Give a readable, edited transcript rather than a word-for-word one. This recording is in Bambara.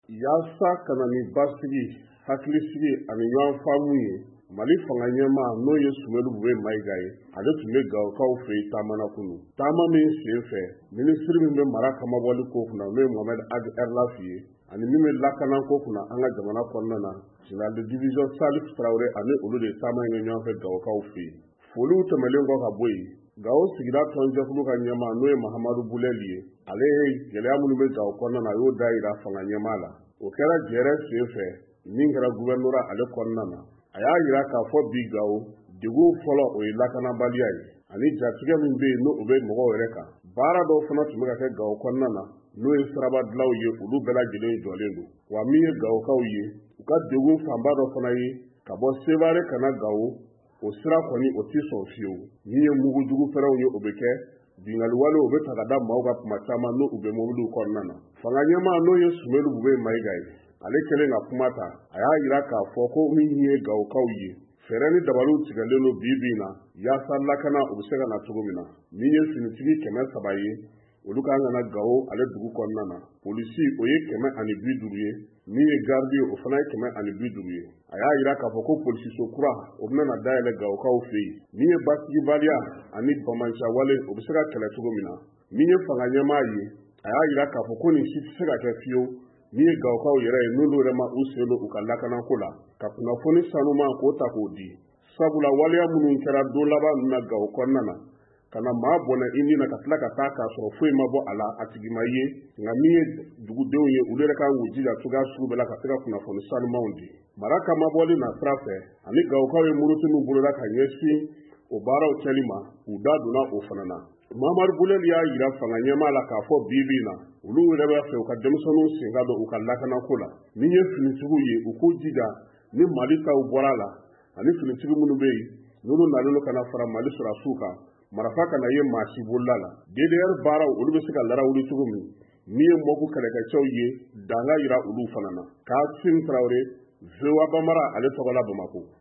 Yaasa kana ni basigi hakilisigi ani ɲɔgɔn faamu ye Mali fanga ɲɛma n'o ye Sumelu Bube Mayiga ye ale tun bɛ Gawokaw fɛ yen taamana kunu taama min sen fɛ minisiri min bɛ mara kamabɔli ko kunna n'o ye Mohamed Agi Erlaf ye ani min bɛ lakana ko kunna an ka jamana kɔnɔna na Général de division Salif Traoré ani olu de taama in kɛ ɲɔgɔn fɛ Gawokaw fɛ yen foliw tɛmɛlen kɔ ka bɔ yen Gawo sigida tɔnjɛkulu ka ɲɛma n'o ye Mahamadu Bulɛli ye ale ye gɛlɛya minnu bɛ Gawo kɔnɔna na a y'o da yira fanga ɲɛma la o kɛra gɛrɛ sen fɛ min kɛra gouvernorat ale kɔnɔna na a y'a yira k'a fɔ bi Gawo degun fɔlɔ o ye lakanabaliya ye ani jatigɛ min bɛ yen n'o bɛ mɔgɔw yɛrɛ kan baara dɔw fana tun bɛ ka kɛ Gawo kɔnɔna na n'o ye sirabadilaw ye olu bɛɛ lajɛlen jɔlen don wa min ye Gawokaw ye u ka degun fanba dɔ fana ye ka bɔ Sevare ka na Gawo o sira kɔni o tɛ sɔn fiyewu min ye mugujugu fɛrɛw ye o bɛ kɛ bingaliwale o bɛ ta ka da maaw ka kuma caman n'u bɛ mobiliw kɔnɔna na fanga ɲɛma n'o ye Sumelu Bube Mayiga ye ale kɛlen ka kuma ta a y'a yira k'a fɔ ko min ye Gawokaw ye fɛɛrɛ ni dabaliw tigɛlen don bi na yaasa lakana u bɛ se ka na cogo min na min ye finitigi 300 ye olu kan ka na Gawo ale dugu kɔnɔna na polisi o ye 150 ye min ye gardi o fana ye 150 ye a y'a yira k'a fɔ ko polisiso kura o bɛna na dayɛlɛ Gawokaw fɛ yen min ye basigibaliya ani bamancawale o bɛ se ka kɛlɛ cogo min na min ye fanga ɲɛmaa ye a y'a yira k'a fɔ ko nin si tɛ se ka kɛ fiyewu min ye Gawokaw yɛrɛ ye n'olu yɛrɛ ma u sen don u ka lakanako la ka kunnafoni sanuma k'o ta k'o di sabula waleya minnu kɛra don laban ninnu na Gawo kɔnɔna na ka na maa bɔnɛ i ni na ka tila ka taa k'a sɔrɔ foyi ma bɔ a la a tigi ma ye nka min ye dugudenw ye olu yɛrɛ kan k'u jija cogoya sugu bɛɛ la ka se ka kunnafoni sanumanw di mara kamabɔli na sira fɛ ani Gawokaw ye muruti min boloda ka ɲɛsin o baaraw kɛli ma u da donna o fana na Mahamadu Bulɛli y'a yira fanga ɲɛmaa la k'a fɔ bi na olu yɛrɛ b'a fɛ u ka denmisɛnninw sen ka don u ka lakanako la min ye finitigiw ye u k'u jija ni Mali taw bɔra la ani finitigi minnu bɛ yen n'olu nalen don ka na fara Mali sɔrɔdasiw kan marifa kana ye maasi bolila la DDR baaraw olu bɛ se ka larawuli cogo min ye mɔgu kɛlɛkɛcɛw ye danga yira olu fana na Kassim Traoré VOA Bambara ale tɔgɔla Bamako